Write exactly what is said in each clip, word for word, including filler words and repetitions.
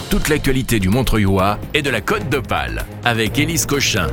toute l'actualité du Montreuilois et de la Côte d'Opale avec Élise Cochin.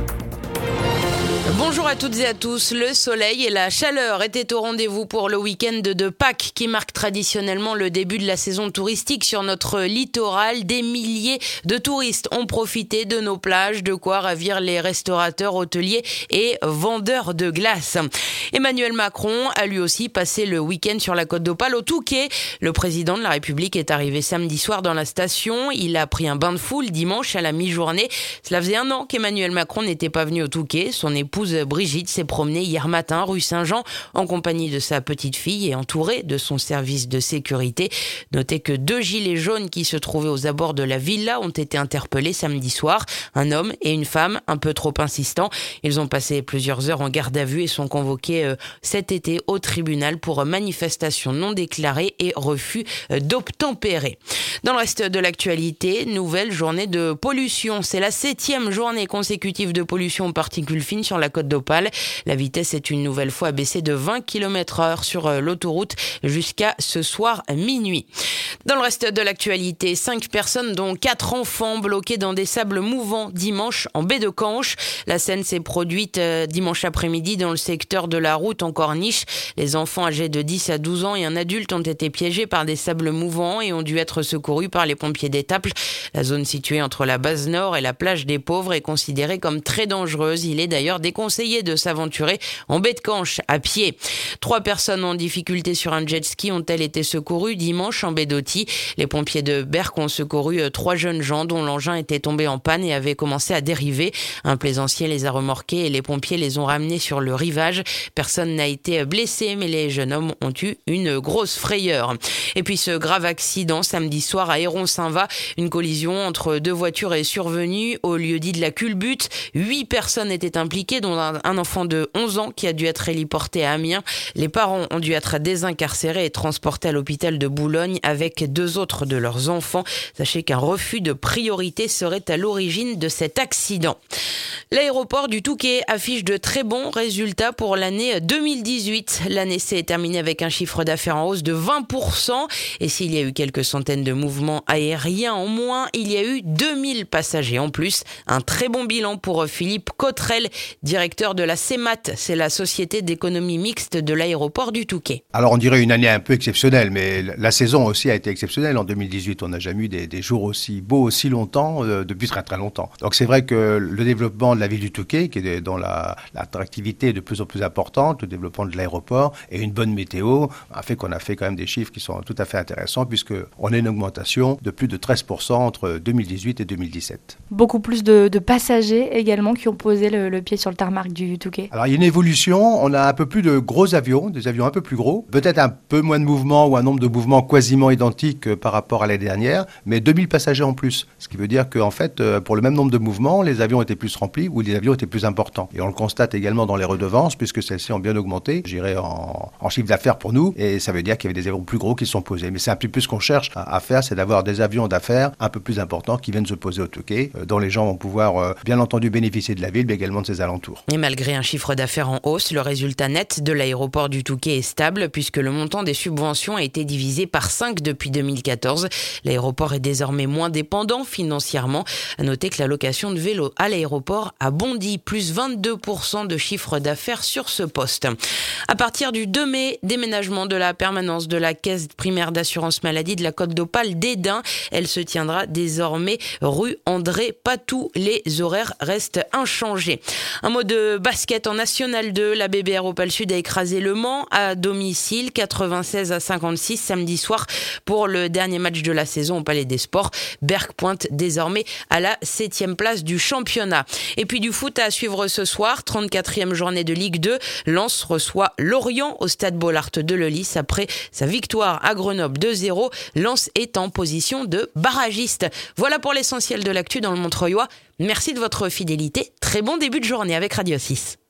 Bonjour à toutes et à tous. Le soleil et la chaleur étaient au rendez-vous pour le week-end de Pâques qui marque traditionnellement le début de la saison touristique sur notre littoral. Des milliers de touristes ont profité de nos plages, de quoi ravir les restaurateurs, hôteliers et vendeurs de glace. Emmanuel Macron a lui aussi passé le week-end sur la Côte d'Opale au Touquet. Le président de la République est arrivé samedi soir dans la station. Il a pris un bain de foule dimanche à la mi-journée. Cela faisait un an qu'Emmanuel Macron n'était pas venu au Touquet. Son épouse Brigitte s'est promenée hier matin rue Saint-Jean en compagnie de sa petite fille et entourée de son service de sécurité. Notez que deux gilets jaunes qui se trouvaient aux abords de la villa ont été interpellés samedi soir. Un homme et une femme un peu trop insistants. Ils ont passé plusieurs heures en garde à vue et sont convoqués euh, cet été au tribunal pour manifestation non déclarée et refus euh, d'obtempérer. Dans le reste de l'actualité, nouvelle journée de pollution. C'est la septième journée consécutive de pollution aux particules fines sur la Côte d'Opale. La vitesse est une nouvelle fois baissée de vingt kilomètres heure sur l'autoroute jusqu'à ce soir minuit. Dans le reste de l'actualité, cinq personnes dont quatre enfants bloqués dans des sables mouvants dimanche en baie de Canche. La scène s'est produite dimanche après-midi dans le secteur de la route en Corniche. Les enfants âgés de dix à douze ans et un adulte ont été piégés par des sables mouvants et ont dû être secourus par les pompiers d'Étaples. La zone située entre la base nord et la plage des Pauvres est considérée comme très dangereuse. Il est d'ailleurs déconseillé de s'aventurer en baie de Canche à pied. Trois personnes en difficulté sur un jet ski ont-elles été secourues dimanche en baie d'Authie. Les pompiers de Berck ont secouru trois jeunes gens dont l'engin était tombé en panne et avait commencé à dériver. Un plaisancier les a remorqués et les pompiers les ont ramenés sur le rivage. Personne n'a été blessé, mais les jeunes hommes ont eu une grosse frayeur. Et puis ce grave accident samedi soir à Héron-Saint-Va, une collision entre deux voitures est survenue au lieu-dit de la Culbute. Huit personnes étaient impliquées, dont un enfant de onze ans qui a dû être héliporté à Amiens. Les parents ont dû être désincarcérés et transportés à l'hôpital de Boulogne avec deux autres de leurs enfants. Sachez qu'un refus de priorité serait à l'origine de cet accident. L'aéroport du Touquet affiche de très bons résultats pour l'année deux mille dix-huit. L'année s'est terminée avec un chiffre d'affaires en hausse de vingt pour cent. Et s'il y a eu quelques centaines de mouvements aériens en moins, il y a eu deux mille passagers en plus. Un très bon bilan pour Philippe Cottrel, directeur de la CEMAT, c'est la Société d'économie mixte de l'aéroport du Touquet. Alors on dirait une année un peu exceptionnelle, mais la saison aussi a été exceptionnelle. En deux mille dix-huit, on n'a jamais eu des, des jours aussi beaux, aussi longtemps, euh, depuis très très longtemps. Donc c'est vrai que le développement de la ville du Touquet, qui est dans la, l'attractivité de plus en plus importante, le développement de l'aéroport et une bonne météo, a fait qu'on a fait quand même des chiffres qui sont tout à fait intéressants, puisqu'on a une augmentation de plus de treize pour cent entre deux mille dix-huit et deux mille dix-sept. Beaucoup plus de, de passagers également qui ont posé le, le pied sur le tarmac du Touquet. Alors il y a une évolution, on a un peu plus de gros avions, des avions un peu plus gros, peut-être un peu moins de mouvements ou un nombre de mouvements quasiment identiques par rapport à l'année dernière, mais deux mille passagers en plus. Ce qui veut dire qu'en fait, pour le même nombre de mouvements, les avions étaient plus remplis ou les avions étaient plus importants. Et on le constate également dans les redevances, puisque celles-ci ont bien augmenté, j'irais en, en chiffre d'affaires pour nous, et ça veut dire qu'il y avait des avions plus gros qui sont posés. Mais c'est un petit peu ce qu'on cherche à, à faire, c'est d'avoir des avions d'affaires un peu plus importants qui viennent se poser au Touquet, euh, dont les gens vont pouvoir euh, bien entendu bénéficier de la ville, mais également de ses alentours. Et malgré un chiffre d'affaires en hausse, le résultat net de l'aéroport du Touquet est stable puisque le montant des subventions a été divisé par cinq depuis deux mille quatorze. L'aéroport est désormais moins dépendant financièrement. À noter que la location de vélos à l'aéroport a bondi, plus vingt-deux pour cent de chiffre d'affaires sur ce poste. À partir du deux mai, déménagement de la permanence de la caisse primaire d'assurance maladie de la Côte d'Opale d'Esdin. Elle se tiendra désormais rue André Patou. Les horaires restent inchangés. Un mot de basket en National deux. La B B R Opale Sud a écrasé Le Mans à domicile, quatre-vingt-seize à cinquante-six samedi soir pour le dernier match de la saison au Palais des Sports. Berck pointe désormais à la septième place du championnat. Et puis du foot à suivre ce soir, trente-quatrième journée de Ligue deux. Lens reçoit Lorient au stade Bollaert de Lellis après sa victoire à Grenoble deux zéro. Lens est en position de barragiste. Voilà pour l'essentiel de l'actu dans le Montreuilois. Merci de votre fidélité. Très bon début de journée avec Radio six.